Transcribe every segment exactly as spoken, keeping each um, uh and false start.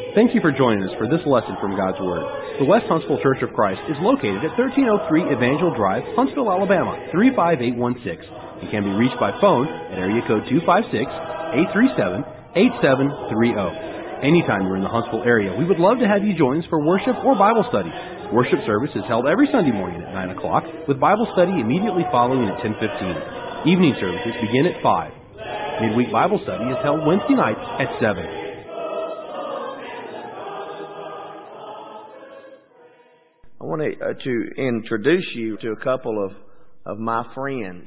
Thank you for joining us for this lesson from God's Word. The West Huntsville Church of Christ is located at thirteen oh three Evangel Drive, Huntsville, Alabama, three five eight one six. It can be reached by phone at area code two five six, eight three seven, eight seven three zero. Anytime you're in the Huntsville area, we would love to have you join us for worship or Bible study. Worship service is held every Sunday morning at nine o'clock, with Bible study immediately following at ten fifteen. Evening services begin at five. Midweek Bible study is held Wednesday nights at seven. I want to, uh, to introduce you to a couple of, of my friends.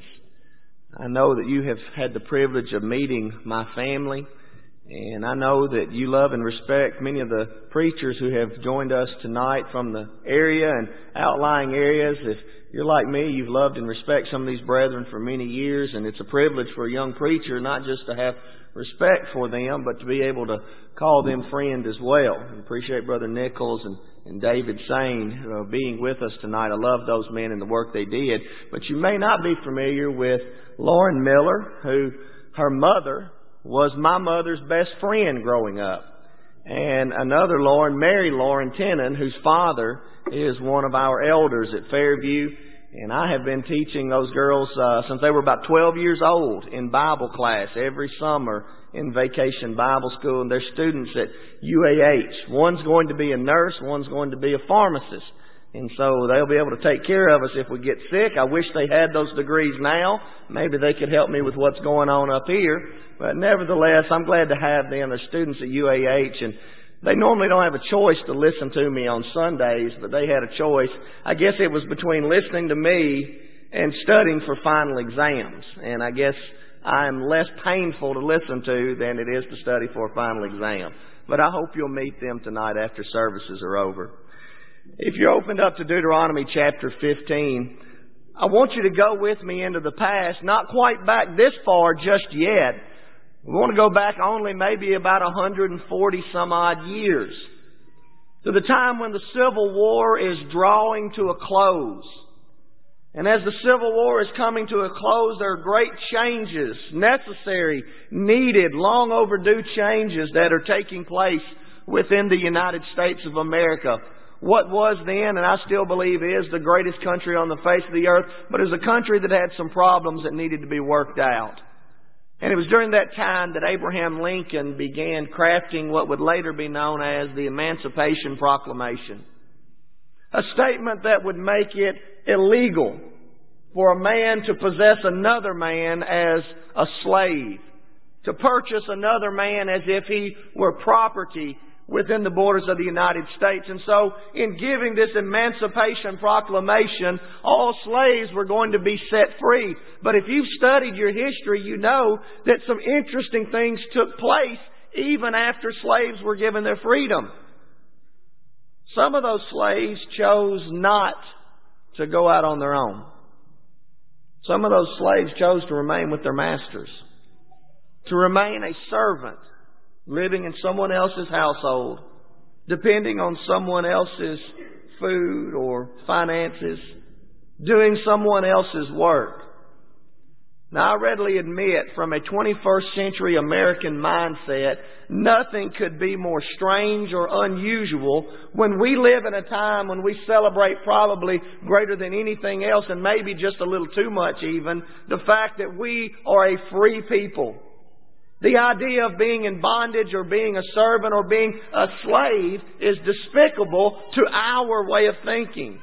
I know that you have had the privilege of meeting my family, and I know that you love and respect many of the preachers who have joined us tonight from the area and outlying areas. If you're like me, you've loved and respect some of these brethren for many years, and it's a privilege for a young preacher not just to have respect for them, but to be able to call them friend as well. I appreciate Brother Nichols and, and David Sane uh, being with us tonight. I love those men and the work they did. But you may not be familiar with Lauren Miller, who her mother was my mother's best friend growing up. And another Lauren, Mary Lauren Tennant, whose father is one of our elders at Fairview. And I have been teaching those girls uh, since they were about twelve years old in Bible class every summer in Vacation Bible School. And they're students at U A H. One's going to be a nurse, one's going to be a pharmacist. And so they'll be able to take care of us if we get sick. I wish they had those degrees now. Maybe they could help me with what's going on up here. But nevertheless, I'm glad to have them. They're students at U A H, and they normally don't have a choice to listen to me on Sundays, but they had a choice. I guess it was between listening to me and studying for final exams. And I guess I'm less painful to listen to than it is to study for a final exam. But I hope you'll meet them tonight after services are over. If you're opened up to Deuteronomy chapter fifteen, I want you to go with me into the past, not quite back this far just yet. We want to go back only maybe about one hundred forty some odd years, to the time when the Civil War is drawing to a close. And as the Civil War is coming to a close, there are great changes, necessary, needed, long overdue changes that are taking place within the United States of America. What was then, and I still believe is, the greatest country on the face of the earth, but it was a country that had some problems that needed to be worked out. And it was during that time that Abraham Lincoln began crafting what would later be known as the Emancipation Proclamation. A statement that would make it illegal for a man to possess another man as a slave, to purchase another man as if he were property within the borders of the United States. And so, in giving this Emancipation Proclamation, all slaves were going to be set free. But if you've studied your history, you know that some interesting things took place even after slaves were given their freedom. Some of those slaves chose not to go out on their own. Some of those slaves chose to remain with their masters, to remain a servant, living in someone else's household, depending on someone else's food or finances, doing someone else's work. Now, I readily admit, from a twenty-first century American mindset, nothing could be more strange or unusual when we live in a time when we celebrate probably greater than anything else, and maybe just a little too much even, the fact that we are a free people. The idea of being in bondage or being a servant or being a slave is despicable to our way of thinking.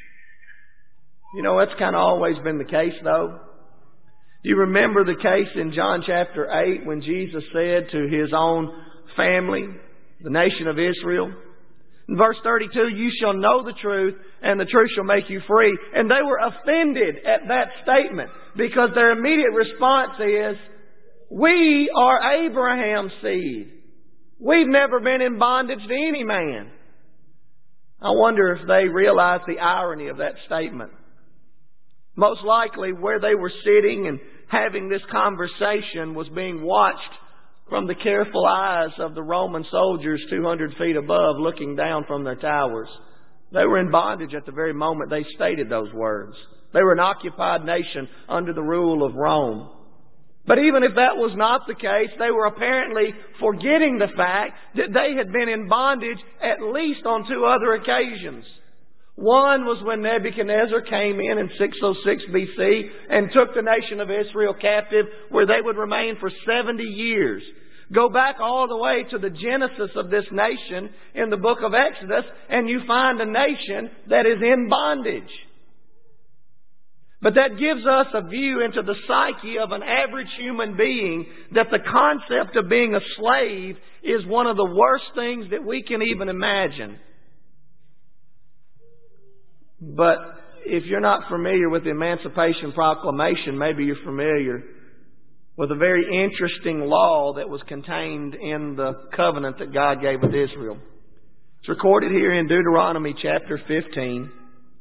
You know, that's kind of always been the case, though. Do you remember the case in John chapter eight when Jesus said to His own family, the nation of Israel, in verse thirty-two, "You shall know the truth, and the truth shall make you free." And they were offended at that statement because their immediate response is, "We are Abraham's seed. We've never been in bondage to any man." I wonder if they realized the irony of that statement. Most likely where they were sitting and having this conversation was being watched from the careful eyes of the Roman soldiers two hundred feet above, looking down from their towers. They were in bondage at the very moment they stated those words. They were an occupied nation under the rule of Rome. But even if that was not the case, they were apparently forgetting the fact that they had been in bondage at least on two other occasions. One was when Nebuchadnezzar came in in six oh six B C and took the nation of Israel captive, where they would remain for seventy years. Go back all the way to the genesis of this nation in the book of Exodus, and you find a nation that is in bondage. But that gives us a view into the psyche of an average human being, that the concept of being a slave is one of the worst things that we can even imagine. But if you're not familiar with the Emancipation Proclamation, maybe you're familiar with a very interesting law that was contained in the covenant that God gave with Israel. It's recorded here in Deuteronomy chapter fifteen.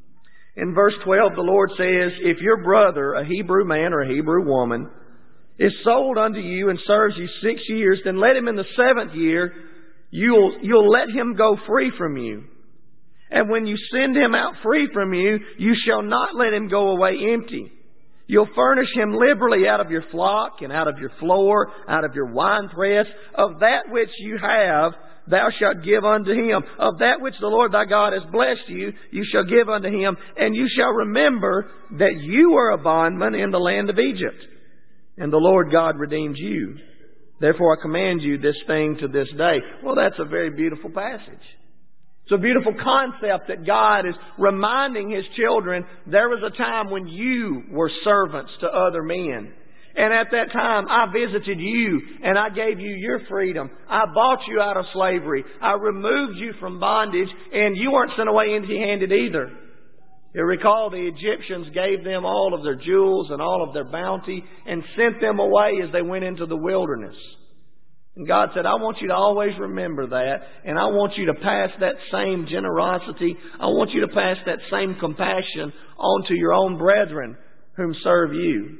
In verse twelve, the Lord says, "If your brother, a Hebrew man or a Hebrew woman, is sold unto you and serves you six years, then let him in the seventh year, you'll, you'll let him go free from you. And when you send him out free from you, you shall not let him go away empty. You'll furnish him liberally out of your flock and out of your floor, out of your winepress. Of that which you have, thou shalt give unto him. Of that which the Lord thy God has blessed you, you shall give unto him. And you shall remember that you were a bondman in the land of Egypt. And the Lord God redeemed you. Therefore I command you this thing to this day." Well, that's a very beautiful passage. It's a beautiful concept that God is reminding His children there was a time when you were servants to other men. And at that time, I visited you and I gave you your freedom. I bought you out of slavery. I removed you from bondage, and you weren't sent away empty-handed either. You recall the Egyptians gave them all of their jewels and all of their bounty and sent them away as they went into the wilderness. And God said, I want you to always remember that, and I want you to pass that same generosity. I want you to pass that same compassion on to your own brethren whom serve you.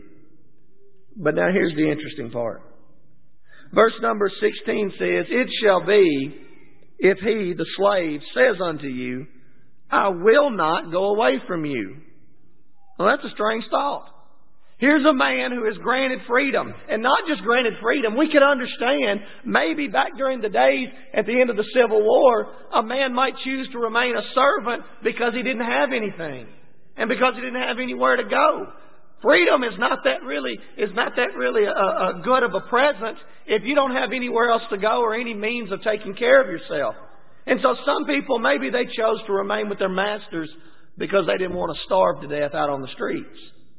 But now here's the interesting part. Verse number sixteen says, "It shall be, if he, the slave, says unto you, I will not go away from you." Well, that's a strange thought. Here's a man who is granted freedom. And not just granted freedom. We could understand maybe back during the days at the end of the Civil War, a man might choose to remain a servant because he didn't have anything. And because he didn't have anywhere to go. Freedom is not that really, is not that really a, a good of a present if you don't have anywhere else to go or any means of taking care of yourself. And so some people, maybe they chose to remain with their masters because they didn't want to starve to death out on the streets.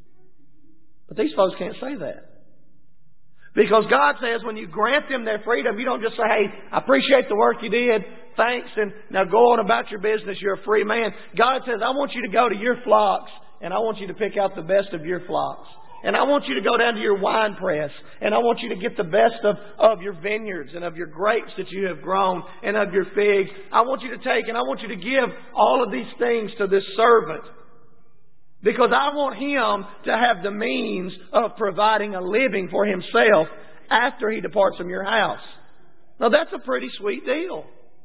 But these folks can't say that. Because God says when you grant them their freedom, you don't just say, hey, I appreciate the work you did, thanks, and now go on about your business, you're a free man. God says, I want you to go to your flocks, and I want you to pick out the best of your flocks. And I want you to go down to your wine press, and I want you to get the best of, of your vineyards and of your grapes that you have grown and of your figs. I want you to take and I want you to give all of these things to this servant. Because I want him to have the means of providing a living for himself after he departs from your house. Now that's a pretty sweet deal.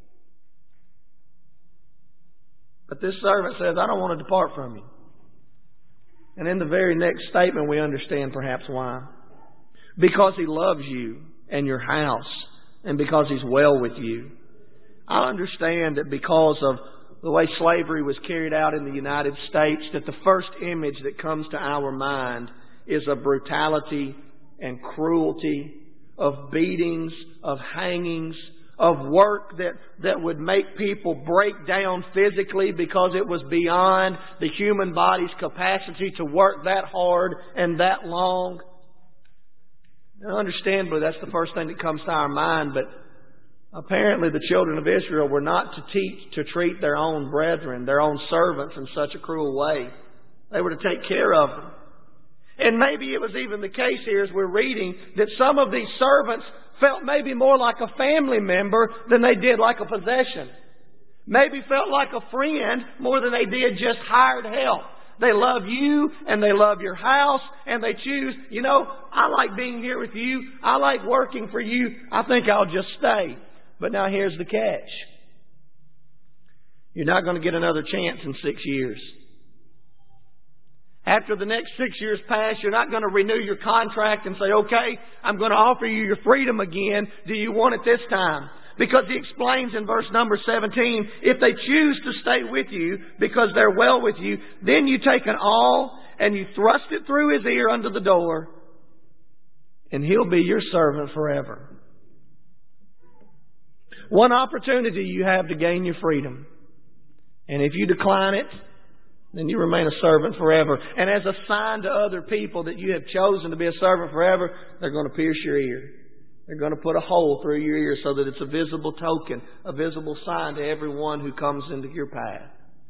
But this servant says, I don't want to depart from you. And in the very next statement we understand perhaps why. Because he loves you and your house, and because he's well with you. I understand that because of the way slavery was carried out in the United States, that the first image that comes to our mind is of brutality and cruelty, of beatings, of hangings, of work that, that would make people break down physically because it was beyond the human body's capacity to work that hard and that long. Now, understandably, that's the first thing that comes to our mind, but apparently the children of Israel were not to teach to treat their own brethren, their own servants in such a cruel way. They were to take care of them. And maybe it was even the case here as we're reading that some of these servants felt maybe more like a family member than they did like a possession. Maybe felt like a friend more than they did just hired help. They love you and they love your house and they choose, you know, I like being here with you. I like working for you. I think I'll just stay. But now here's the catch. You're not going to get another chance in six years. After the next six years pass, you're not going to renew your contract and say, okay, I'm going to offer you your freedom again. Do you want it this time? Because he explains in verse number seventeen, if they choose to stay with you because they're well with you, then you take an awl and you thrust it through his ear under the door, and he'll be your servant forever. One opportunity you have to gain your freedom. And if you decline it, then you remain a servant forever. And as a sign to other people that you have chosen to be a servant forever, they're going to pierce your ear. They're going to put a hole through your ear so that it's a visible token, a visible sign to everyone who comes into your path.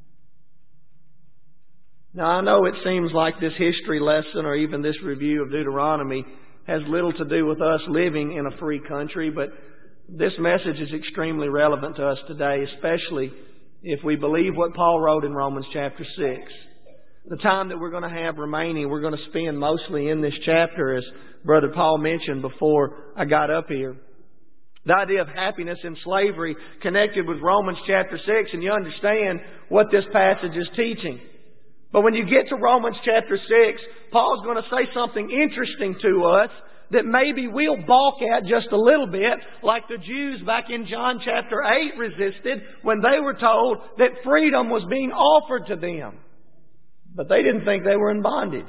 Now, I know it seems like this history lesson or even this review of Deuteronomy has little to do with us living in a free country, but this message is extremely relevant to us today, especially if we believe what Paul wrote in Romans chapter six. The time that we're going to have remaining, we're going to spend mostly in this chapter, as Brother Paul mentioned before I got up here. The idea of happiness in slavery connected with Romans chapter six, and you understand what this passage is teaching. But when you get to Romans chapter six, Paul's going to say something interesting to us that maybe we'll balk at just a little bit, like the Jews back in John chapter eight resisted when they were told that freedom was being offered to them. But they didn't think they were in bondage.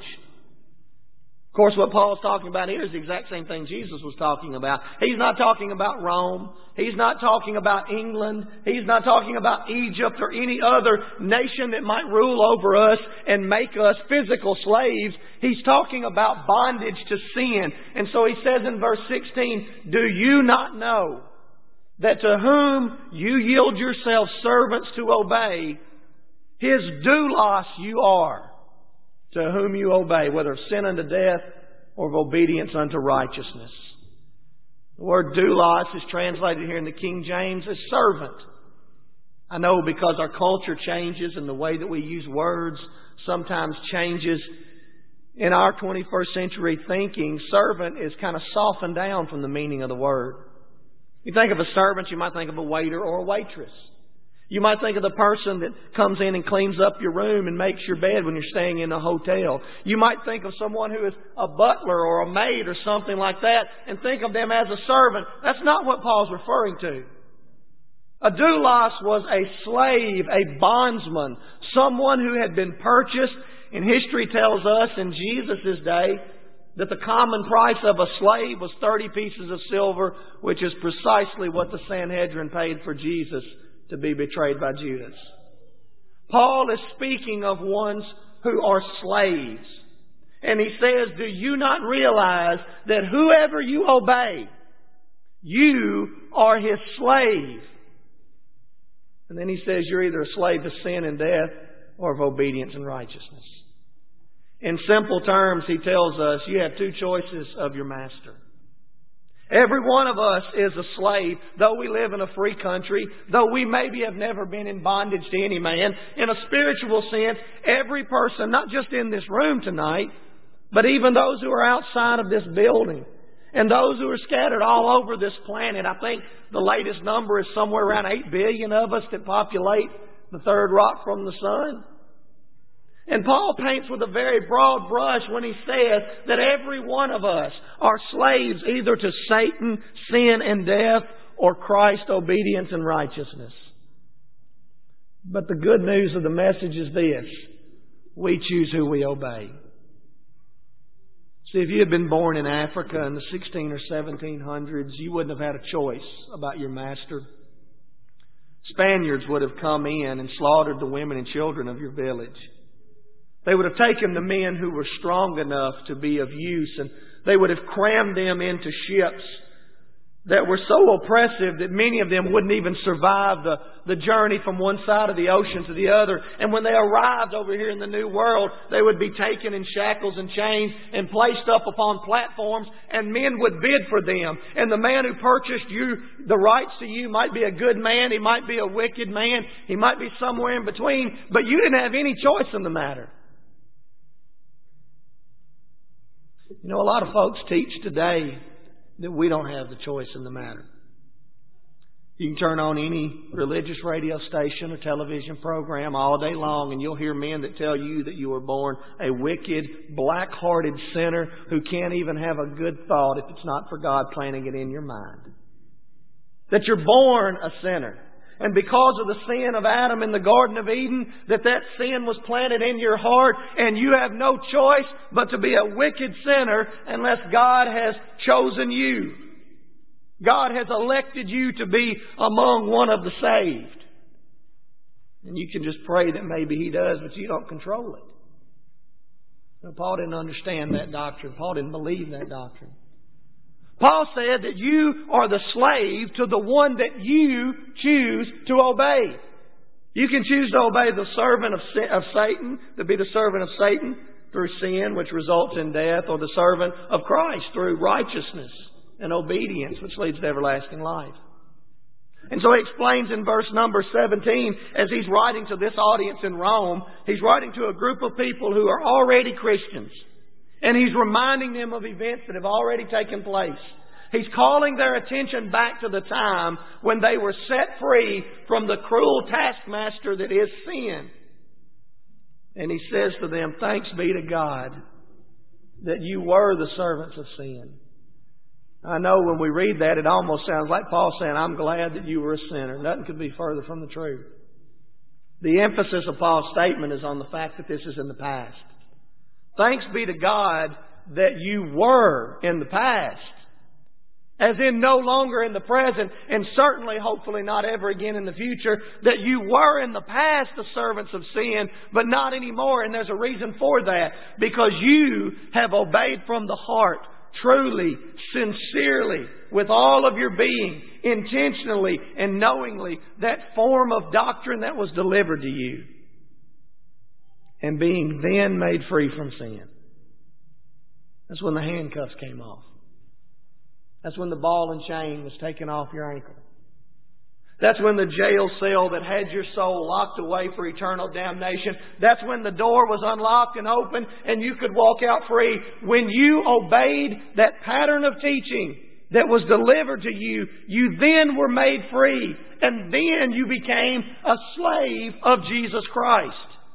Of course, what Paul's talking about here is the exact same thing Jesus was talking about. He's not talking about Rome. He's not talking about England. He's not talking about Egypt or any other nation that might rule over us and make us physical slaves. He's talking about bondage to sin. And so he says in verse sixteen, do you not know that to whom you yield yourselves servants to obey, his doulos you are, to whom you obey, whether of sin unto death or of obedience unto righteousness. The word doulos is translated here in the King James as servant. I know because our culture changes and the way that we use words sometimes changes. In our twenty-first century thinking, servant is kind of softened down from the meaning of the word. You think of a servant, you might think of a waiter or a waitress. You might think of the person that comes in and cleans up your room and makes your bed when you're staying in a hotel. You might think of someone who is a butler or a maid or something like that and think of them as a servant. That's not what Paul's referring to. A doulos was a slave, a bondsman, someone who had been purchased. And history tells us in Jesus' day that the common price of a slave was thirty pieces of silver, which is precisely what the Sanhedrin paid for Jesus to be betrayed by Judas. Paul is speaking of ones who are slaves. And he says, do you not realize that whoever you obey, you are his slave? And then he says you're either a slave to sin and death or of obedience and righteousness. In simple terms, he tells us you have two choices of your master. Every one of us is a slave, though we live in a free country, though we maybe have never been in bondage to any man. In a spiritual sense, every person, not just in this room tonight, but even those who are outside of this building and those who are scattered all over this planet. I think the latest number is somewhere around eight billion of us that populate the third rock from the sun. And Paul paints with a very broad brush when he says that every one of us are slaves either to Satan, sin and death, or Christ, obedience and righteousness. But the good news of the message is this: we choose who we obey. See, if you had been born in Africa in the sixteen or seventeen hundreds, you wouldn't have had a choice about your master. Spaniards would have come in and slaughtered the women and children of your village. They would have taken the men who were strong enough to be of use, and they would have crammed them into ships that were so oppressive that many of them wouldn't even survive the, the journey from one side of the ocean to the other. And when they arrived over here in the New World, they would be taken in shackles and chains and placed up upon platforms, and men would bid for them. And the man who purchased you, the rights to you, might be a good man, he might be a wicked man, he might be somewhere in between, but you didn't have any choice in the matter. You know, a lot of folks teach today that we don't have the choice in the matter. You can turn on any religious radio station or television program all day long, and you'll hear men that tell you that you were born a wicked, black-hearted sinner who can't even have a good thought if it's not for God planting it in your mind. That you're born a sinner. And because of the sin of Adam in the Garden of Eden, that that sin was planted in your heart, and you have no choice but to be a wicked sinner unless God has chosen you. God has elected you to be among one of the saved. And you can just pray that maybe He does, but you don't control it. Now, Paul didn't understand that doctrine. Paul didn't believe that doctrine. Paul said that you are the slave to the one that you choose to obey. You can choose to obey the servant of, of Satan, to be the servant of Satan through sin, which results in death, or the servant of Christ through righteousness and obedience, which leads to everlasting life. And so he explains in verse number seventeen, as he's writing to this audience in Rome, he's writing to a group of people who are already Christians. And he's reminding them of events that have already taken place. He's calling their attention back to the time when they were set free from the cruel taskmaster that is sin. And he says to them, thanks be to God that you were the servants of sin. I know when we read that, it almost sounds like Paul saying, I'm glad that you were a sinner. Nothing could be further from the truth. The emphasis of Paul's statement is on the fact that this is in the past. Thanks be to God that you were in the past. As in no longer in the present, and certainly, hopefully not ever again in the future, that you were in the past the servants of sin, but not anymore. And there's a reason for that. Because you have obeyed from the heart, truly, sincerely, with all of your being, intentionally and knowingly, that form of doctrine that was delivered to you. And being then made free from sin. That's when the handcuffs came off. That's when the ball and chain was taken off your ankle. That's when the jail cell that had your soul locked away for eternal damnation. That's when the door was unlocked and open and you could walk out free. When you obeyed that pattern of teaching that was delivered to you, you then were made free. And then you became a slave of Jesus Christ.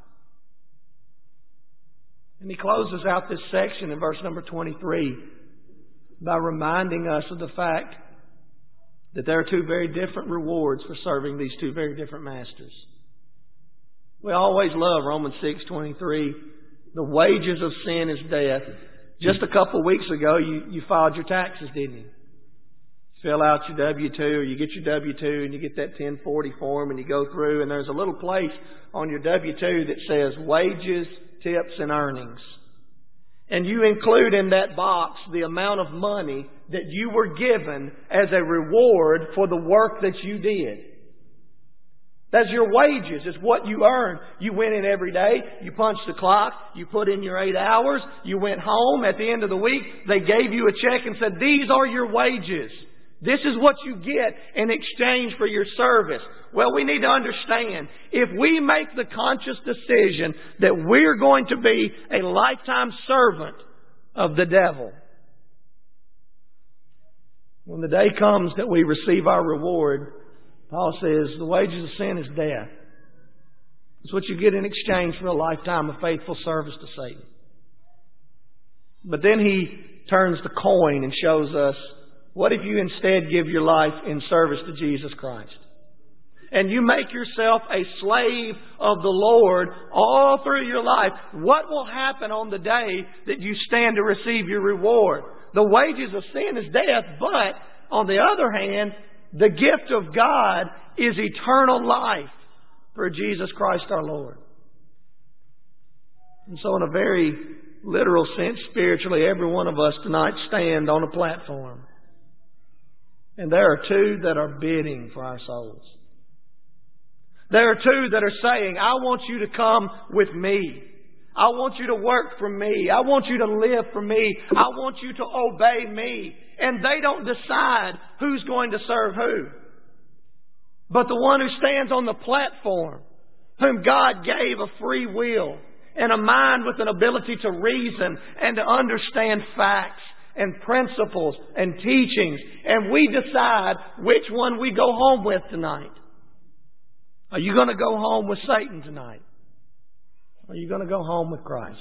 And he closes out this section in verse number twenty-three by reminding us of the fact that there are two very different rewards for serving these two very different masters. We always love Romans six twenty-three. The wages of sin is death. Just a couple of weeks ago, you, you filed your taxes, didn't you? Fill out your W two, or you get your W two and you get that ten forty form and you go through, and there's a little place on your W two that says wages, tips, and earnings. And you include in that box the amount of money that you were given as a reward for the work that you did. That's your wages. It's what you earn. You went in every day. You punched the clock. You put in your eight hours. You went home. At the end of the week, they gave you a check and said, these are your wages. This is what you get in exchange for your service. Well, we need to understand, if we make the conscious decision that we're going to be a lifetime servant of the devil, when the day comes that we receive our reward, Paul says the wages of sin is death. It's what you get in exchange for a lifetime of faithful service to Satan. But then he turns the coin and shows us, what if you instead give your life in service to Jesus Christ? And you make yourself a slave of the Lord all through your life. What will happen on the day that you stand to receive your reward? The wages of sin is death, but on the other hand, the gift of God is eternal life through Jesus Christ our Lord. And so in a very literal sense, spiritually, every one of us tonight stand on a platform. And there are two that are bidding for our souls. There are two that are saying, I want you to come with me. I want you to work for me. I want you to live for me. I want you to obey me. And they don't decide who's going to serve who. But the one who stands on the platform, whom God gave a free will and a mind with an ability to reason and to understand facts and principles and teachings, and we decide which one we go home with tonight. Are you going to go home with Satan tonight? Or are you going to go home with Christ?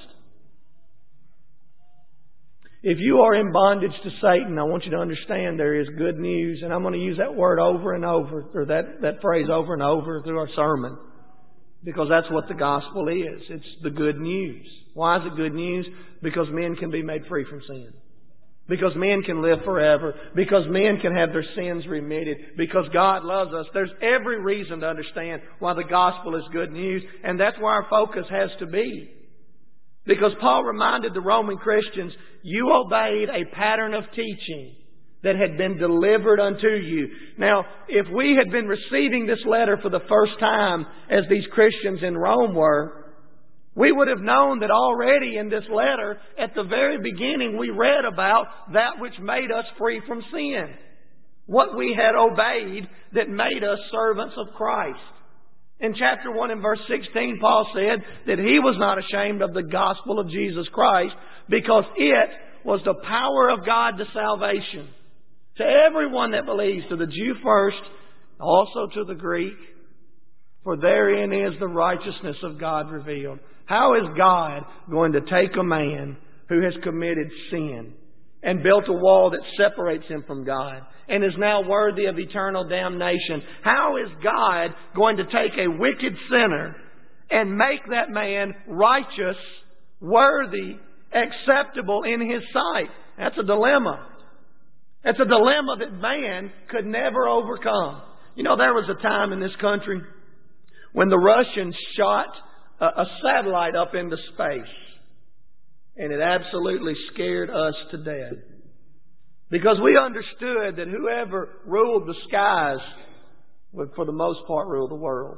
If you are in bondage to Satan, I want you to understand there is good news. And I'm going to use that word over and over, or that, that phrase over and over through our sermon. Because that's what the gospel is. It's the good news. Why is it good news? Because men can be made free from sin. Because men can live forever. Because men can have their sins remitted. Because God loves us. There's every reason to understand why the gospel is good news. And that's where our focus has to be. Because Paul reminded the Roman Christians, you obeyed a pattern of teaching that had been delivered unto you. Now, if we had been receiving this letter for the first time, as these Christians in Rome were, we would have known that already in this letter, at the very beginning, we read about that which made us free from sin. What we had obeyed that made us servants of Christ. In chapter one and verse sixteen, Paul said that he was not ashamed of the gospel of Jesus Christ because it was the power of God to salvation. To everyone that believes, to the Jew first, also to the Greek. For therein is the righteousness of God revealed. How is God going to take a man who has committed sin and built a wall that separates him from God and is now worthy of eternal damnation? How is God going to take a wicked sinner and make that man righteous, worthy, acceptable in His sight? That's a dilemma. That's a dilemma that man could never overcome. You know, there was a time in this country when the Russians shot a, a satellite up into space. And it absolutely scared us to death. Because we understood that whoever ruled the skies would, for the most part, rule the world.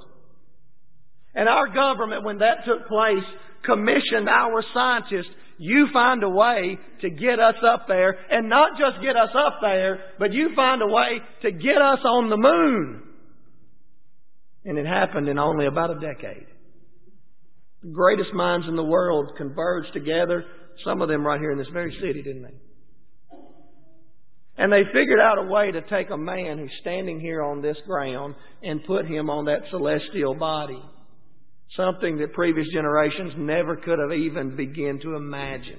And our government, when that took place, commissioned our scientists, you find a way to get us up there. And not just get us up there, but you find a way to get us on the moon. And it happened in only about a decade. The greatest minds in the world converged together. Some of them right here in this very city, didn't they? And they figured out a way to take a man who's standing here on this ground and put him on that celestial body. Something that previous generations never could have even begun to imagine.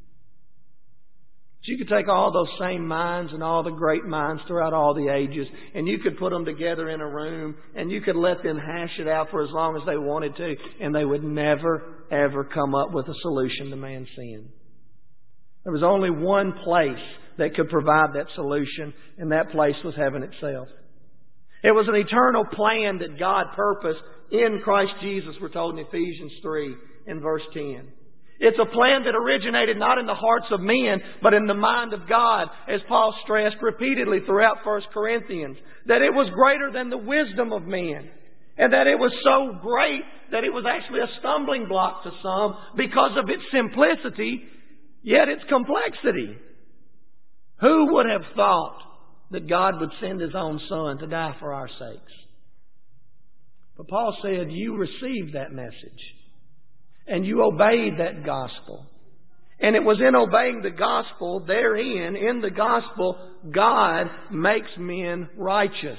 But you could take all those same minds and all the great minds throughout all the ages, and you could put them together in a room, and you could let them hash it out for as long as they wanted to, and they would never, ever come up with a solution to man's sin. There was only one place that could provide that solution, and that place was heaven itself. It was an eternal plan that God purposed in Christ Jesus, we're told in Ephesians three in verse ten. It's a plan that originated not in the hearts of men, but in the mind of God, as Paul stressed repeatedly throughout First Corinthians, that it was greater than the wisdom of men, and that it was so great that it was actually a stumbling block to some because of its simplicity, yet its complexity. Who would have thought that God would send His own Son to die for our sakes? But Paul said, you received that message. And you obeyed that gospel. And it was in obeying the gospel, therein, in the gospel, God makes men righteous.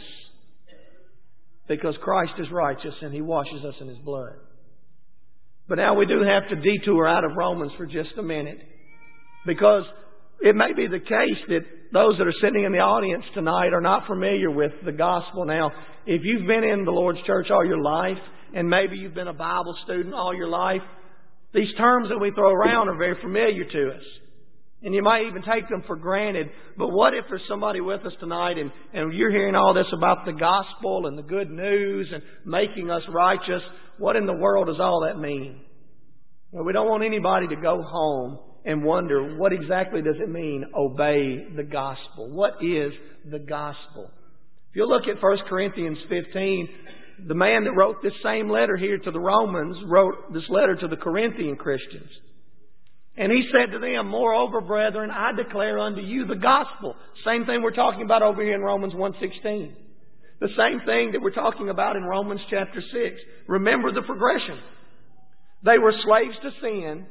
Because Christ is righteous and He washes us in His blood. But now we do have to detour out of Romans for just a minute. Because it may be the case that those that are sitting in the audience tonight are not familiar with the gospel. Now, if you've been in the Lord's church all your life, and maybe you've been a Bible student all your life, these terms that we throw around are very familiar to us. And you might even take them for granted. But what if there's somebody with us tonight and, and you're hearing all this about the gospel and the good news and making us righteous? What in the world does all that mean? Well, we don't want anybody to go home and wonder, what exactly does it mean, obey the gospel? What is the gospel? If you look at First Corinthians fifteen, the man that wrote this same letter here to the Romans wrote this letter to the Corinthian Christians. And he said to them, moreover, brethren, I declare unto you the gospel. Same thing we're talking about over here in Romans one sixteen. The same thing that we're talking about in Romans chapter six. Remember the progression. They were slaves to sin,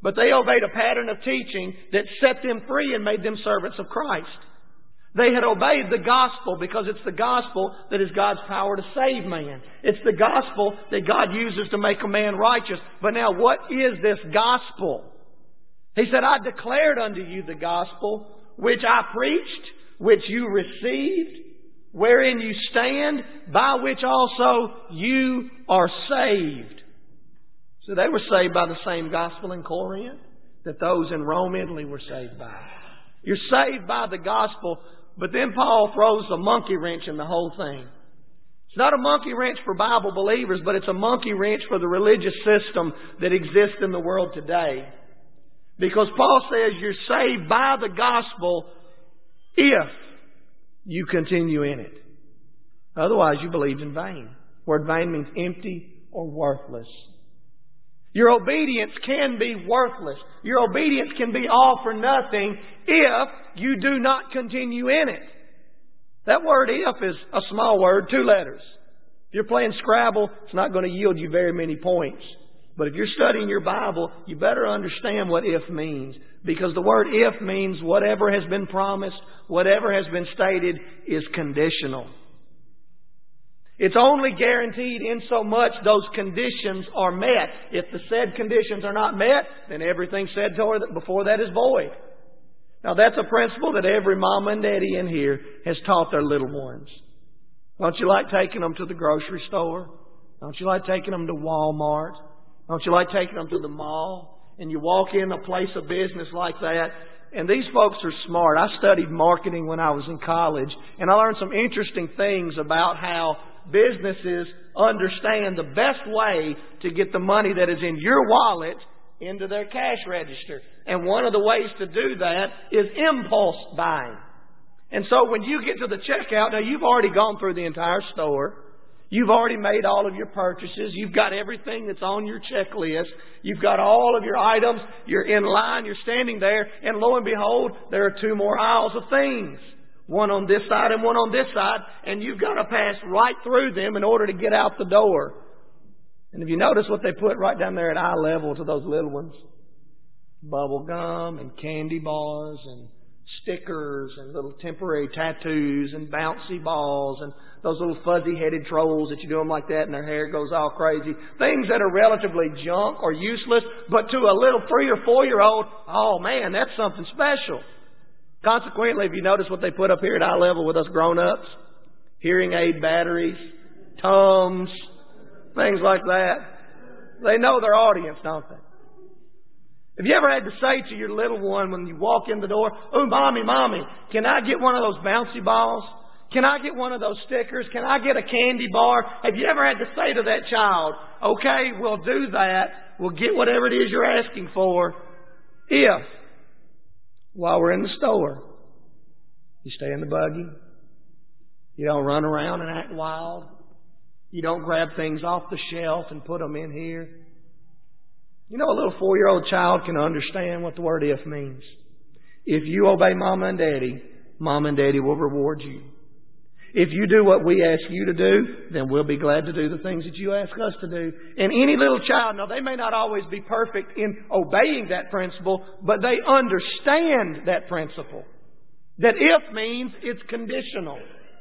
But they obeyed a pattern of teaching that set them free and made them servants of Christ. They had obeyed the gospel because it's the gospel that is God's power to save man. It's the gospel that God uses to make a man righteous. But now what is this gospel? He said, I declared unto you the gospel which I preached, which you received, wherein you stand, by which also you are saved. So they were saved by the same gospel in Corinth that those in Rome, Italy were saved by. You're saved by the gospel, but then Paul throws a monkey wrench in the whole thing. It's not a monkey wrench for Bible believers, but it's a monkey wrench for the religious system that exists in the world today. Because Paul says you're saved by the gospel if you continue in it. Otherwise, you believe in vain. The word vain means empty or worthless. Your obedience can be worthless. Your obedience can be all for nothing if you do not continue in it. That word if is a small word, two letters. If you're playing Scrabble, it's not going to yield you very many points. But if you're studying your Bible, you better understand what if means. Because the word if means whatever has been promised, whatever has been stated is conditional. It's only guaranteed in so much those conditions are met. If the said conditions are not met, then everything said before that is void. Now that's a principle that every mama and daddy in here has taught their little ones. Don't you like taking them to the grocery store? Don't you like taking them to Walmart? Don't you like taking them to the mall? And you walk in a place of business like that. And these folks are smart. I studied marketing when I was in college. And I learned some interesting things about how businesses understand the best way to get the money that is in your wallet into their cash register. And one of the ways to do that is impulse buying. And so when you get to the checkout, now you've already gone through the entire store. You've already made all of your purchases. You've got everything that's on your checklist. You've got all of your items. You're in line. You're standing there. And lo and behold, there are two more aisles of things. One on this side and one on this side. And you've got to pass right through them in order to get out the door. And if you notice what they put right down there at eye level to those little ones, bubble gum and candy bars and stickers and little temporary tattoos and bouncy balls and those little fuzzy-headed trolls that you do them like that and their hair goes all crazy. Things that are relatively junk or useless, but to a little three or four-year-old, oh man, that's something special. Consequently, if you notice what they put up here at eye level with us grown-ups, hearing aid batteries, Tums, things like that, they know their audience, don't they? Have you ever had to say to your little one when you walk in the door, "Oh, mommy, mommy, can I get one of those bouncy balls? Can I get one of those stickers? Can I get a candy bar?" Have you ever had to say to that child, "Okay, we'll do that. We'll get whatever it is you're asking for if, while we're in the store, you stay in the buggy, you don't run around and act wild, you don't grab things off the shelf and put them in here." You know, a little four-year-old child can understand what the word if means. If you obey mama and daddy, mama and daddy will reward you. If you do what we ask you to do, then we'll be glad to do the things that you ask us to do. And any little child, now they may not always be perfect in obeying that principle, but they understand that principle. That if means it's conditional.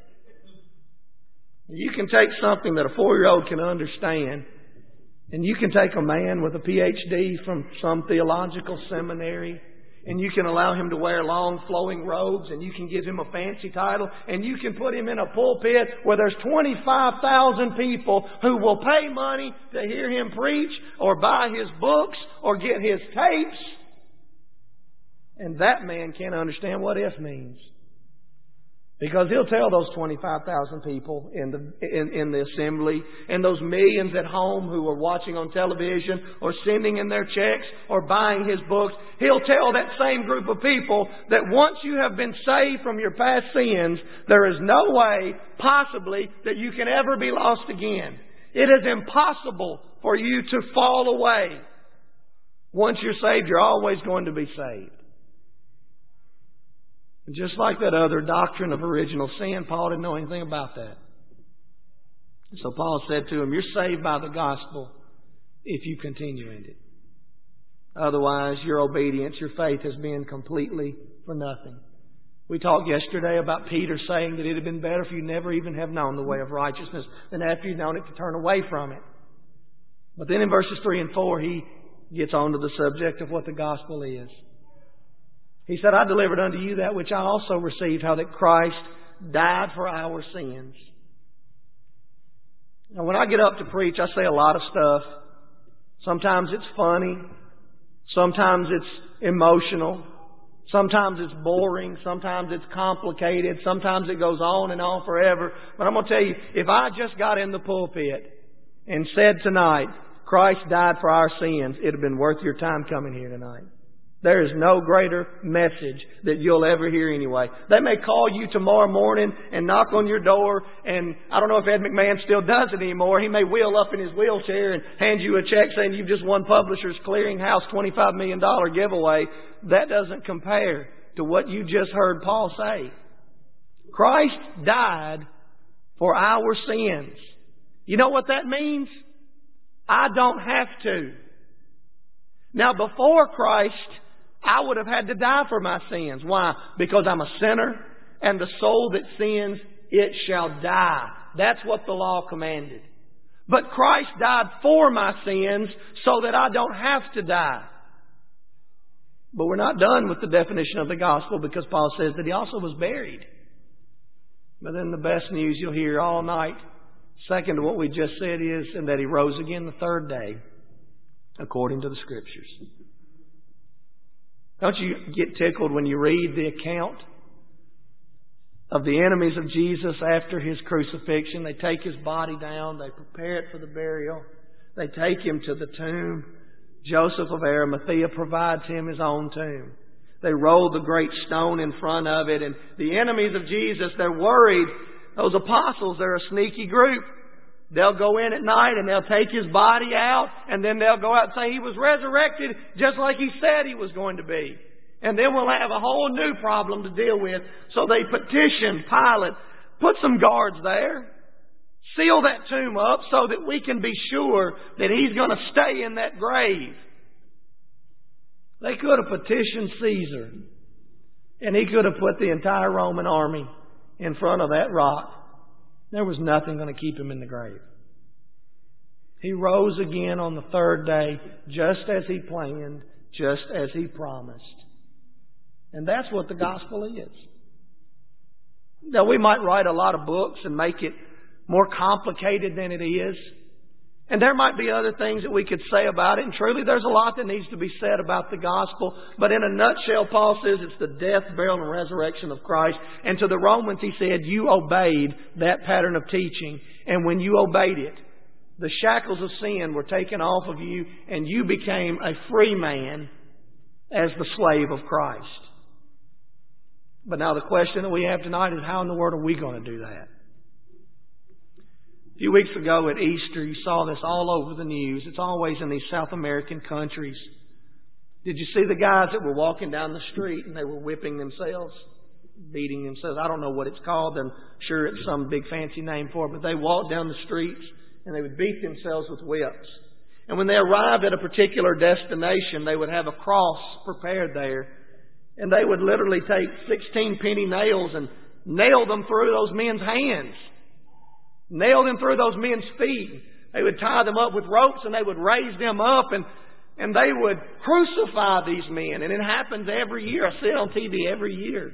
You can take something that a four-year-old can understand, and you can take a man with a P H D from some theological seminary, and you can allow him to wear long flowing robes, and you can give him a fancy title, and you can put him in a pulpit where there's twenty-five thousand people who will pay money to hear him preach or buy his books or get his tapes. And that man can't understand what if means. Because he'll tell those twenty-five thousand people in the in, in the assembly and those millions at home who are watching on television or sending in their checks or buying his books, he'll tell that same group of people that once you have been saved from your past sins, there is no way possibly that you can ever be lost again. It is impossible for you to fall away. Once you're saved, you're always going to be saved. And just like that other doctrine of original sin, Paul didn't know anything about that. So Paul said to him, you're saved by the gospel if you continue in it. Otherwise, your obedience, your faith has been completely for nothing. We talked yesterday about Peter saying that it had been better for you never even have known the way of righteousness than after you've known it to turn away from it. But then in verses three and four, he gets on to the subject of what the gospel is. He said, I delivered unto you that which I also received, how that Christ died for our sins. Now, when I get up to preach, I say a lot of stuff. Sometimes it's funny. Sometimes it's emotional. Sometimes it's boring. Sometimes it's complicated. Sometimes it goes on and on forever. But I'm going to tell you, if I just got in the pulpit and said tonight, Christ died for our sins, it would have been worth your time coming here tonight. There is no greater message that you'll ever hear anyway. They may call you tomorrow morning and knock on your door, and I don't know if Ed McMahon still does it anymore. He may wheel up in his wheelchair and hand you a check saying you've just won Publishers Clearinghouse twenty-five million dollars giveaway. That doesn't compare to what you just heard Paul say. Christ died for our sins. You know what that means? I don't have to. Now, before Christ, I would have had to die for my sins. Why? Because I'm a sinner, and the soul that sins, it shall die. That's what the law commanded. But Christ died for my sins so that I don't have to die. But we're not done with the definition of the gospel, because Paul says that He also was buried. But then the best news you'll hear all night, second to what we just said, is and that He rose again the third day, according to the Scriptures. Don't you get tickled when you read the account of the enemies of Jesus after His crucifixion? They take His body down. They prepare it for the burial. They take Him to the tomb. Joseph of Arimathea provides Him His own tomb. They roll the great stone in front of it. And the enemies of Jesus, they're worried. Those apostles, they're a sneaky group. They'll go in at night and they'll take His body out, and then they'll go out and say He was resurrected just like He said He was going to be. And then we'll have a whole new problem to deal with. So they petition Pilate, put some guards there, seal that tomb up so that we can be sure that He's going to stay in that grave. They could have petitioned Caesar, and he could have put the entire Roman army in front of that rock. There was nothing going to keep Him in the grave. He rose again on the third day, just as He planned, just as He promised. And that's what the gospel is. Now, we might write a lot of books and make it more complicated than it is. And there might be other things that we could say about it. And truly, there's a lot that needs to be said about the gospel. But in a nutshell, Paul says it's the death, burial, and resurrection of Christ. And to the Romans, he said, you obeyed that pattern of teaching. And when you obeyed it, the shackles of sin were taken off of you, and you became a free man as the slave of Christ. But now the question that we have tonight is, how in the world are we going to do that? A few weeks ago at Easter, you saw this all over the news. It's always in these South American countries. Did you see the guys that were walking down the street and they were whipping themselves, beating themselves? I don't know what it's called. I'm sure it's some big fancy name for it. But they walked down the streets and they would beat themselves with whips. And when they arrived at a particular destination, they would have a cross prepared there. And they would literally take sixteen penny nails and nail them through those men's hands. Nail them through those men's feet. They would tie them up with ropes and they would raise them up and, and they would crucify these men. And it happens every year. I see it on T V every year.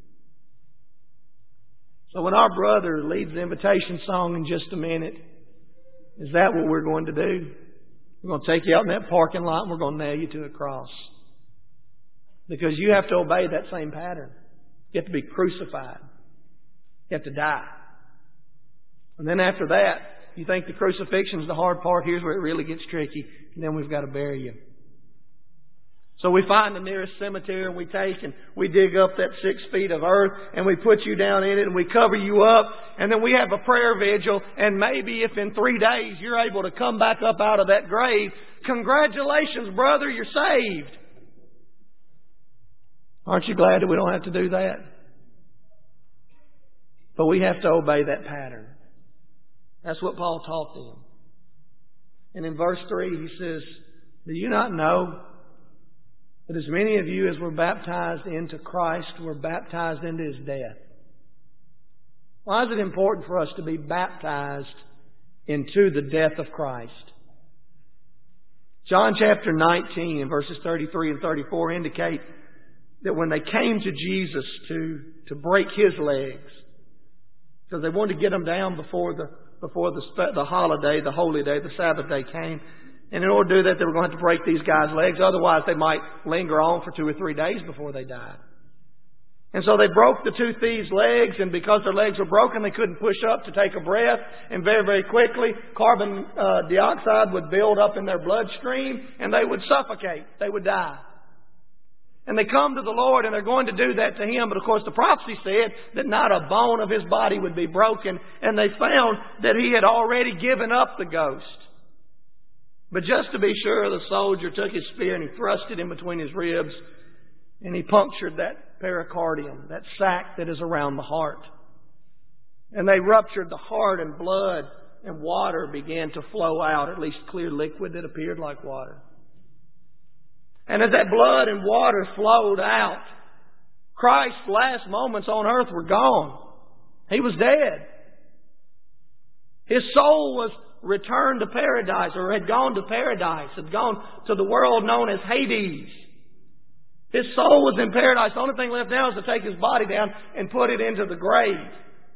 So when our brother leads the invitation song in just a minute, is that what we're going to do? We're going to take you out in that parking lot and we're going to nail you to a cross. Because you have to obey that same pattern. You have to be crucified. You have to die. And then after that, you think the crucifixion is the hard part. Here's where it really gets tricky. And then we've got to bury you. So we find the nearest cemetery and we take and we dig up that six feet of earth and we put you down in it and we cover you up. And then we have a prayer vigil. And maybe if in three days you're able to come back up out of that grave, congratulations, brother, you're saved. Aren't you glad that we don't have to do that? But we have to obey that pattern. That's what Paul taught them. And in verse three he says, do you not know But as many of you as were baptized into Christ were baptized into His death. Why is it important for us to be baptized into the death of Christ? John chapter nineteen and verses thirty-three and thirty-four indicate that when they came to Jesus to, to break His legs, because they wanted to get Him down before the before the, the holiday, the holy day, the Sabbath day came. And in order to do that, they were going to have to break these guys' legs. Otherwise, they might linger on for two or three days before they died. And so they broke the two thieves' legs, and because their legs were broken, they couldn't push up to take a breath. And very, very quickly, carbon uh, dioxide would build up in their bloodstream, and they would suffocate. They would die. And they come to the Lord, and they're going to do that to Him. But of course, the prophecy said that not a bone of His body would be broken. And they found that He had already given up the ghost. But just to be sure, the soldier took his spear and he thrust it in between his ribs, and he punctured that pericardium, that sac that is around the heart. And they ruptured the heart, and blood and water began to flow out, at least clear liquid that appeared like water. And as that blood and water flowed out, Christ's last moments on earth were gone. He was dead. His soul was returned to paradise, or had gone to paradise, had gone to the world known as Hades. His soul was in paradise. The only thing left now is to take His body down and put it into the grave.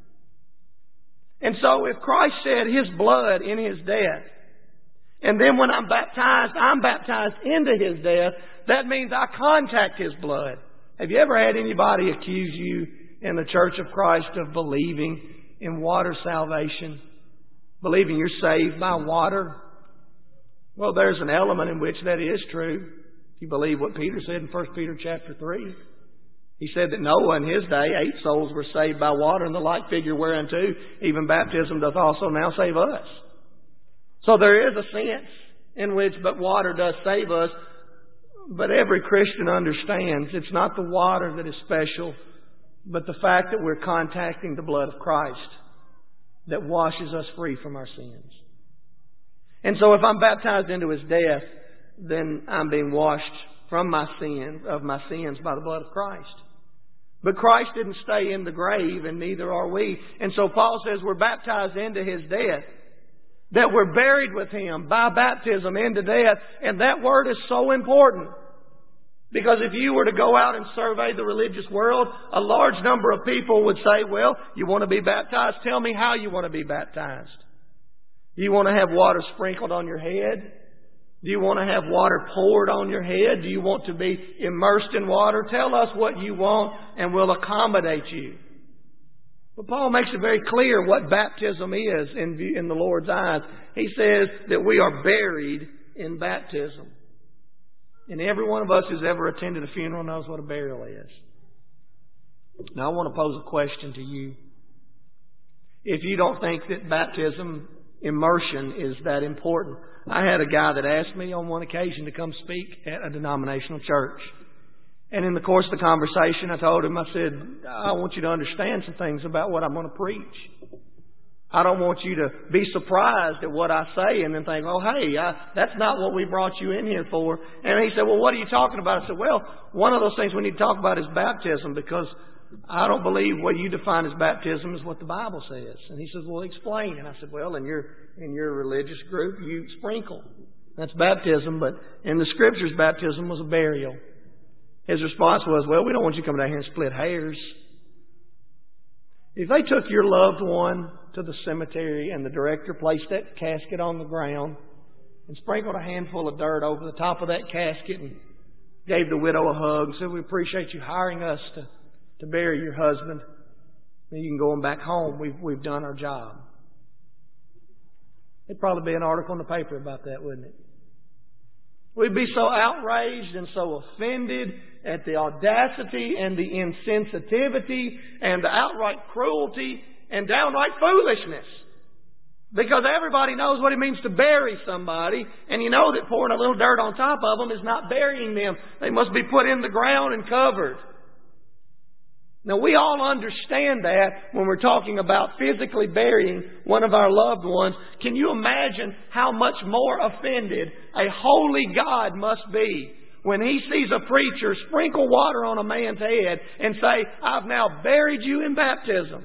And so if Christ shed His blood in His death, and then when I'm baptized, I'm baptized into His death, that means I contact His blood. Have you ever had anybody accuse you in the Church of Christ of believing in water salvation? Believing you're saved by water? Well, there's an element in which that is true. If you believe what Peter said in First Peter chapter three. He said that Noah in his day, eight souls were saved by water, and the like figure whereunto even baptism doth also now save us. So there is a sense in which but water does save us. But every Christian understands it's not the water that is special, but the fact that we're contacting the blood of Christ that washes us free from our sins. And so if I'm baptized into His death, then I'm being washed from my sin, of my sins by the blood of Christ. But Christ didn't stay in the grave, and neither are we. And so Paul says we're baptized into His death, that we're buried with Him by baptism into death. And that word is so important. Because if you were to go out and survey the religious world, a large number of people would say, well, you want to be baptized? Tell me how you want to be baptized. Do you want to have water sprinkled on your head? Do you want to have water poured on your head? Do you want to be immersed in water? Tell us what you want and we'll accommodate you. But Paul makes it very clear what baptism is in, in the Lord's eyes. He says that we are buried in baptism. And every one of us who's ever attended a funeral knows what a burial is. Now I want to pose a question to you. If you don't think that baptism, immersion, is that important. I had a guy that asked me on one occasion to come speak at a denominational church. And in the course of the conversation, I told him, I said, I want you to understand some things about what I'm going to preach. I don't want you to be surprised at what I say and then think, oh, hey, I, that's not what we brought you in here for. And he said, well, what are you talking about? I said, well, one of those things we need to talk about is baptism, because I don't believe what you define as baptism is what the Bible says. And he says, well, explain. And I said, well, in your in your religious group, you sprinkle. That's baptism, but in the Scriptures, baptism was a burial. His response was, well, we don't want you to come down here and split hairs. If they took your loved one to the cemetery and the director placed that casket on the ground and sprinkled a handful of dirt over the top of that casket and gave the widow a hug and said, we appreciate you hiring us to, to bury your husband. Then you can go on back home. We've, we've done our job. There'd probably be an article in the paper about that, wouldn't it? We'd be so outraged and so offended at the audacity and the insensitivity and the outright cruelty and downright foolishness. Because everybody knows what it means to bury somebody, and you know that pouring a little dirt on top of them is not burying them. They must be put in the ground and covered. Now, we all understand that when we're talking about physically burying one of our loved ones. Can you imagine how much more offended a holy God must be when he sees a preacher sprinkle water on a man's head and say, I've now buried you in baptism,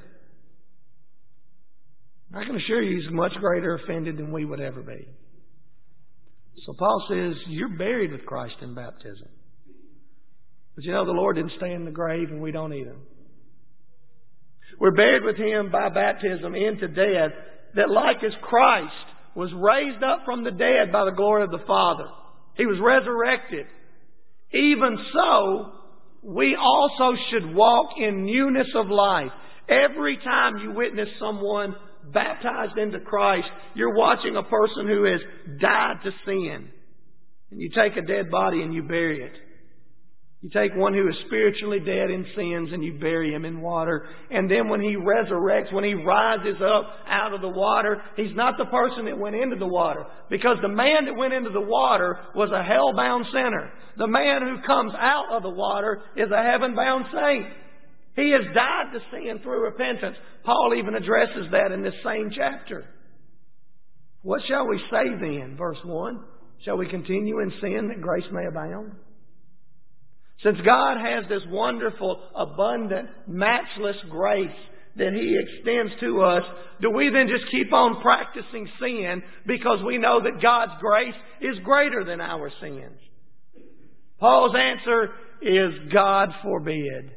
I can assure you he's much greater offended than we would ever be. So Paul says, you're buried with Christ in baptism. But you know, the Lord didn't stay in the grave, and we don't either. We're buried with Him by baptism into death, that like as Christ was raised up from the dead by the glory of the Father, He was resurrected. Even so, we also should walk in newness of life. Every time you witness someone baptized into Christ, you're watching a person who has died to sin. And you take a dead body and you bury it. You take one who is spiritually dead in sins and you bury him in water. And then when he resurrects, when he rises up out of the water, he's not the person that went into the water. Because the man that went into the water was a hell-bound sinner. The man who comes out of the water is a heaven-bound saint. He has died to sin through repentance. Paul even addresses that in this same chapter. What shall we say then? Verse one. Shall we continue in sin that grace may abound? Since God has this wonderful, abundant, matchless grace that He extends to us, do we then just keep on practicing sin because we know that God's grace is greater than our sins? Paul's answer is God forbid.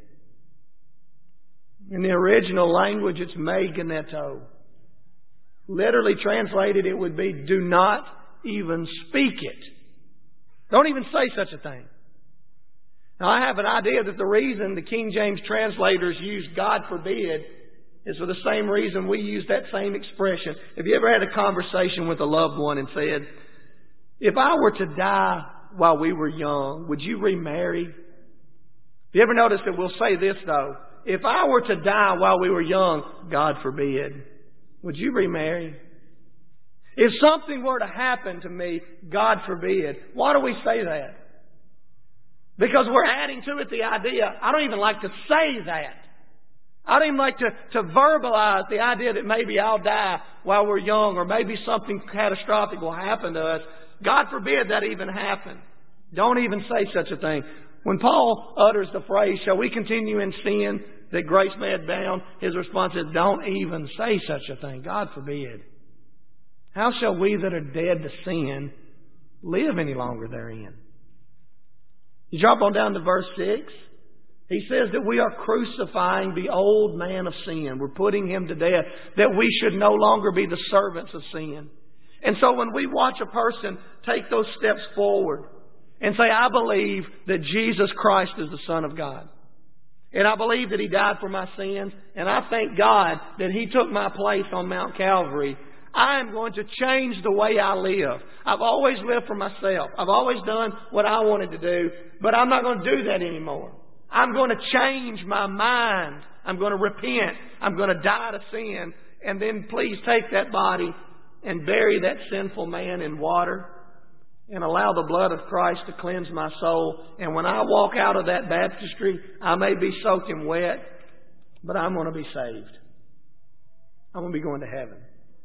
In the original language, it's me geneto. Literally translated, it would be, do not even speak it. Don't even say such a thing. Now, I have an idea that the reason the King James translators use God forbid is for the same reason we use that same expression. Have you ever had a conversation with a loved one and said, if I were to die while we were young, would you remarry? Have you ever noticed that we'll say this, though? If I were to die while we were young, God forbid, would you remarry? If something were to happen to me, God forbid, why do we say that? Because we're adding to it the idea, I don't even like to say that. I don't even like to, to verbalize the idea that maybe I'll die while we're young, or maybe something catastrophic will happen to us. God forbid that even happen. Don't even say such a thing. When Paul utters the phrase, shall we continue in sin that grace may abound? His response is, don't even say such a thing. God forbid. How shall we that are dead to sin live any longer therein? You drop on down to verse six. He says that we are crucifying the old man of sin. We're putting him to death, that we should no longer be the servants of sin. And so when we watch a person take those steps forward and say, I believe that Jesus Christ is the Son of God, and I believe that He died for my sins, and I thank God that He took my place on Mount Calvary, I am going to change the way I live. I've always lived for myself. I've always done what I wanted to do, but I'm not going to do that anymore. I'm going to change my mind. I'm going to repent. I'm going to die to sin. And then please take that body and bury that sinful man in water and allow the blood of Christ to cleanse my soul. And when I walk out of that baptistry, I may be soaking wet, but I'm going to be saved. I'm going to be going to heaven.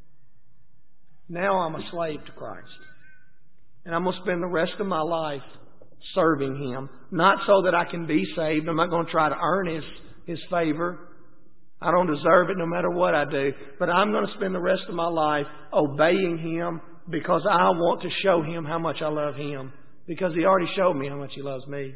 Now I'm a slave to Christ. And I'm going to spend the rest of my life serving Him. Not so that I can be saved. I'm not going to try to earn His, His favor. I don't deserve it no matter what I do. But I'm going to spend the rest of my life obeying Him because I want to show Him how much I love Him. Because He already showed me how much He loves me.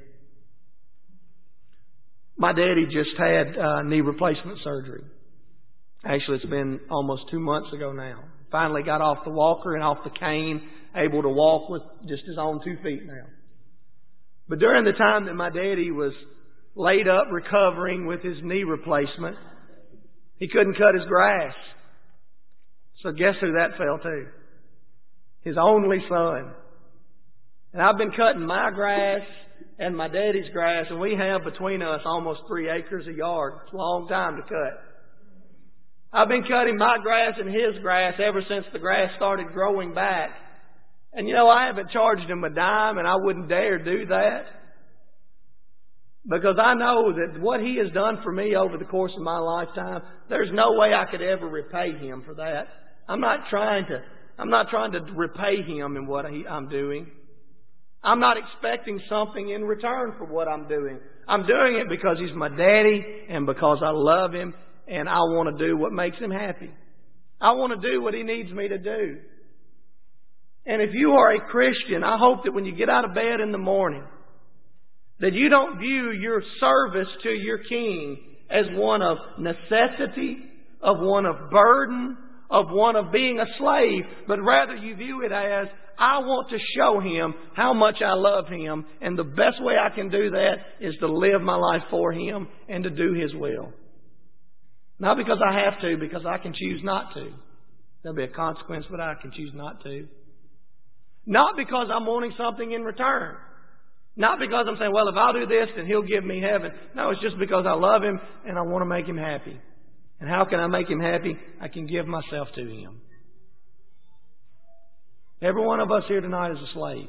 My daddy just had uh, knee replacement surgery. Actually, it's been almost two months ago now. Finally got off the walker and off the cane, able to walk with just his own two feet now. But during the time that my daddy was laid up recovering with his knee replacement, he couldn't cut his grass. So guess who that fell to? His only son. And I've been cutting my grass and my daddy's grass, and we have between us almost three acres a yard. It's a long time to cut. I've been cutting my grass and his grass ever since the grass started growing back. And you know, I haven't charged him a dime, and I wouldn't dare do that. Because I know that what he has done for me over the course of my lifetime, there's no way I could ever repay him for that. I'm not trying to, I'm not trying to repay him in what he, I'm doing. I'm not expecting something in return for what I'm doing. I'm doing it because He's my daddy and because I love Him and I want to do what makes Him happy. I want to do what He needs me to do. And if you are a Christian, I hope that when you get out of bed in the morning, that you don't view your service to your King as one of necessity, of one of burden, of one of being a slave, but rather you view it as, I want to show Him how much I love Him, and the best way I can do that is to live my life for Him and to do His will. Not because I have to, because I can choose not to. There'll be a consequence, but I can choose not to. Not because I'm wanting something in return. Not because I'm saying, well, if I'll do this, then He'll give me heaven. No, it's just because I love Him and I want to make Him happy. And how can I make Him happy? I can give myself to Him. Every one of us here tonight is a slave.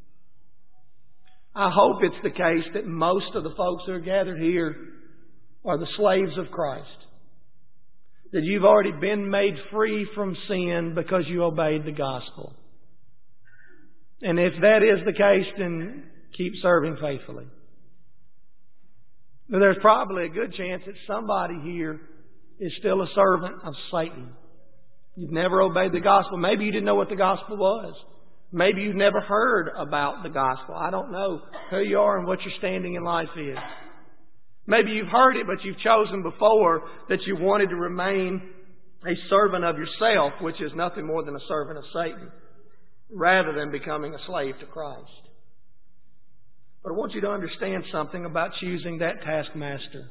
I hope it's the case that most of the folks who are gathered here are the slaves of Christ. That you've already been made free from sin because you obeyed the gospel. And if that is the case, then keep serving faithfully. But there's probably a good chance that somebody here is still a servant of Satan. You've never obeyed the gospel. Maybe you didn't know what the gospel was. Maybe you've never heard about the gospel. I don't know who you are and what your standing in life is. Maybe you've heard it, but you've chosen before that you wanted to remain a servant of yourself, which is nothing more than a servant of Satan, rather than becoming a slave to Christ. But I want you to understand something about choosing that taskmaster.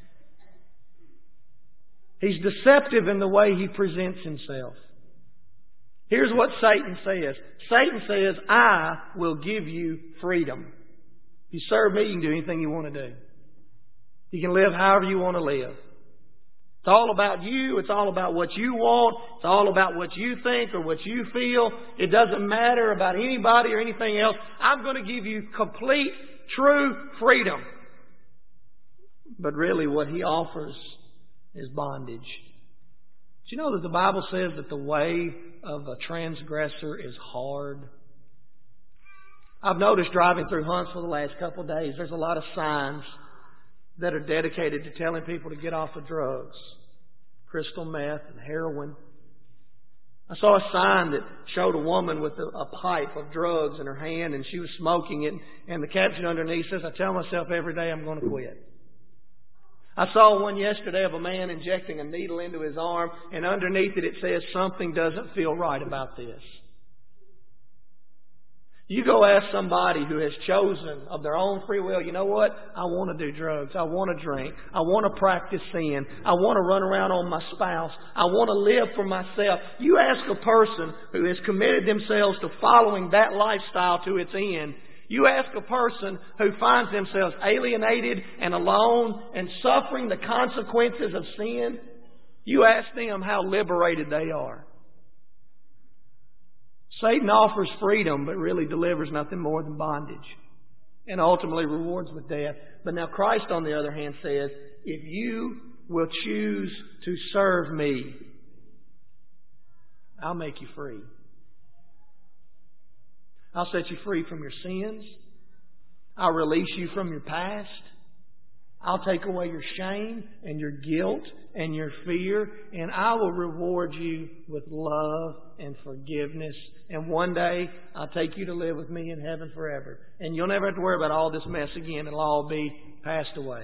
He's deceptive in the way he presents himself. Here's what Satan says. Satan says, I will give you freedom. If you serve me, you can do anything you want to do. You can live however you want to live. It's all about you. It's all about what you want. It's all about what you think or what you feel. It doesn't matter about anybody or anything else. I'm going to give you complete, true freedom. But really what he offers is bondage. Do you know that the Bible says that the way of a transgressor is hard? I've noticed driving through Huntsville the last couple of days, there's a lot of signs that are dedicated to telling people to get off of drugs, crystal meth and heroin. I saw a sign that showed a woman with a, a pipe of drugs in her hand and she was smoking it, and the caption underneath says, I tell myself every day I'm going to quit. I saw one yesterday of a man injecting a needle into his arm, and underneath it it says, something doesn't feel right about this. You go ask somebody who has chosen of their own free will, you know what? I want to do drugs. I want to drink. I want to practice sin. I want to run around on my spouse. I want to live for myself. You ask a person who has committed themselves to following that lifestyle to its end. You ask a person who finds themselves alienated and alone and suffering the consequences of sin. You ask them how liberated they are. Satan offers freedom, but really delivers nothing more than bondage, and ultimately rewards with death. But now Christ, on the other hand, says, if you will choose to serve me, I'll make you free. I'll set you free from your sins. I'll release you from your past. I'll take away your shame and your guilt and your fear, and I will reward you with love and forgiveness. And one day, I'll take you to live with me in heaven forever. And you'll never have to worry about all this mess again. It'll all be passed away.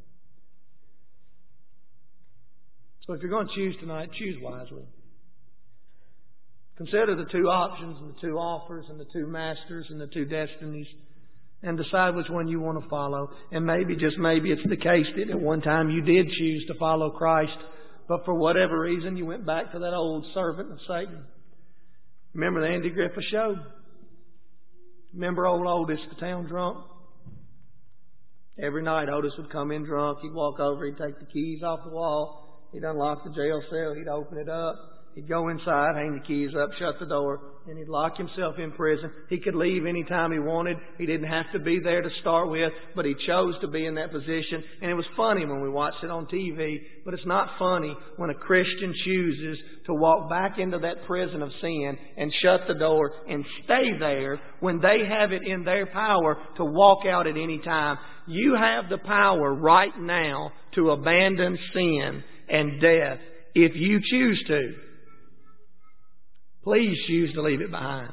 So if you're going to choose tonight, choose wisely. Consider the two options and the two offers and the two masters and the two destinies, and decide which one you want to follow. And maybe, just maybe, it's the case that at one time you did choose to follow Christ, but for whatever reason you went back to that old servant of Satan. Remember the Andy Griffith Show? Remember old Otis, the town drunk? Every night Otis would come in drunk. He'd walk over, he'd take the keys off the wall, he'd unlock the jail cell, he'd open it up, He'd go inside, hang the keys up, shut the door, and he'd lock himself in prison. He could leave any time he wanted. He didn't have to be there to start with, but he chose to be in that position. And it was funny when we watched it on T V, but it's not funny when a Christian chooses to walk back into that prison of sin and shut the door and stay there when they have it in their power to walk out at any time. You have the power right now to abandon sin and death if you choose to. Please choose to leave it behind.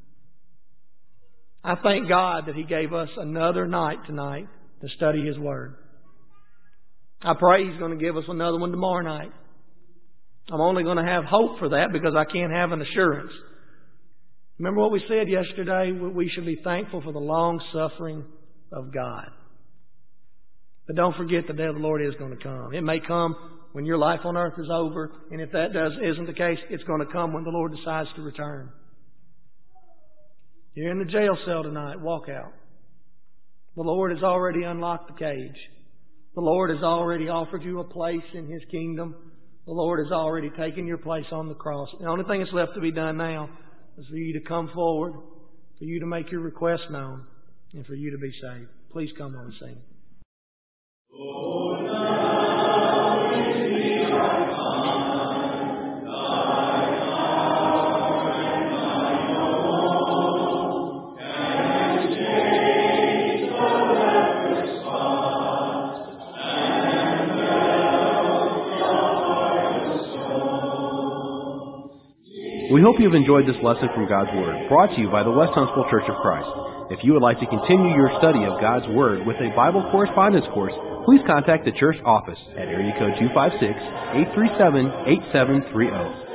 I thank God that He gave us another night tonight to study His Word. I pray He's going to give us another one tomorrow night. I'm only going to have hope for that because I can't have an assurance. Remember what we said yesterday? We should be thankful for the long suffering of God. But don't forget the day of the Lord is going to come. It may come when your life on earth is over, and if that does isn't the case, it's going to come when the Lord decides to return. You're in the jail cell tonight, walk out. The Lord has already unlocked the cage. The Lord has already offered you a place in His kingdom. The Lord has already taken your place on the cross. The only thing that's left to be done now is for you to come forward, for you to make your request known, and for you to be saved. Please come on and sing. We hope you have enjoyed this lesson from God's Word, brought to you by the West Huntsville Church of Christ. If you would like to continue your study of God's Word with a Bible correspondence course, please contact the church office at area code two five six, eight three seven, eight seven three zero.